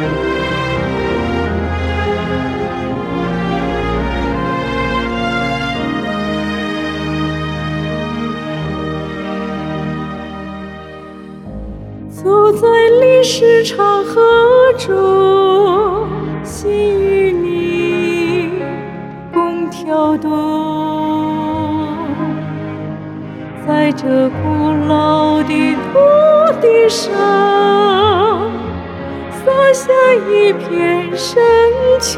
走在历史长河中，心与你共跳动，在这古老的土地上，洒下一片深情。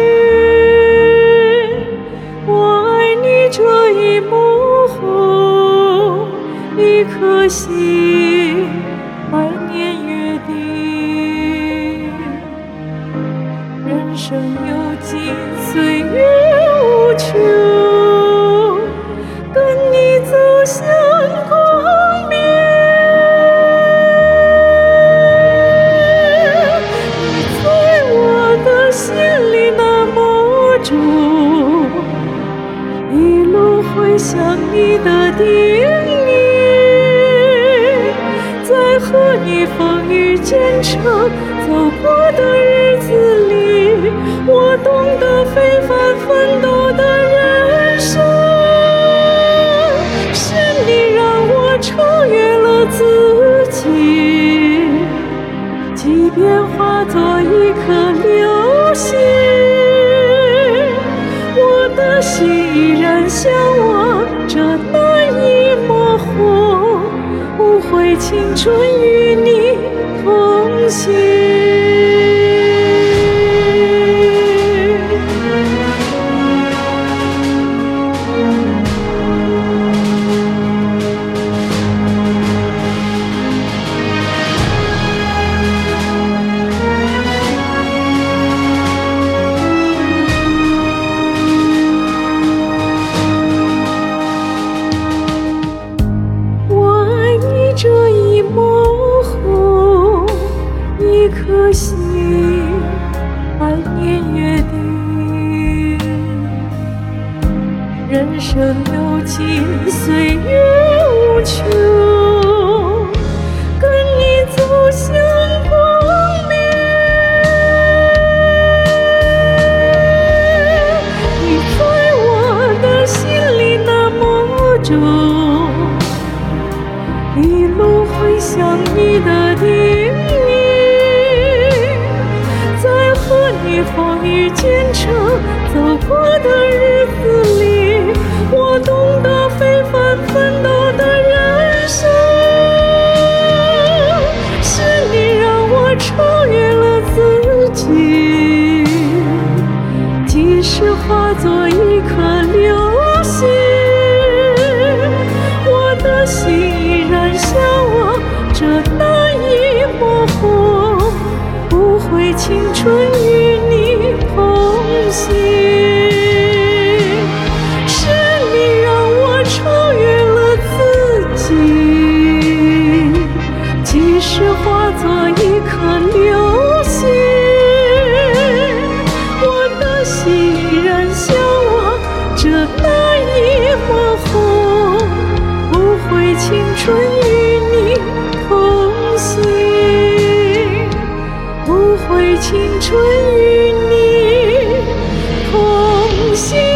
我爱你这一抹红，一颗心，百年约定。人生有尽，岁月无穷，跟你走向光明。你在我的心里那么重，一路回想你的叮咛。在和你风雨兼程走过的日子里，我懂得非凡奋斗的人生。是你让我超越了自己，即便化作一颗流星，我的心依然向往着那一抹红，无悔青春与你同行。这一抹红，一颗心，百年约定。人生有尽，岁月无穷，跟你走向光明。你在我的心里那么重，一路回想你的叮咛，在和你风雨兼程走过的日子里，我懂得非凡奋斗的人生。是你让我超越了自己，即使化作一颗流星，我的心依然向往着那一抹红，不悔青春与你同行。是你让我超越了自己，即使化作一颗流星，我的心依然向往着那一抹红，不悔青春与你同行，不悔青春与你同行。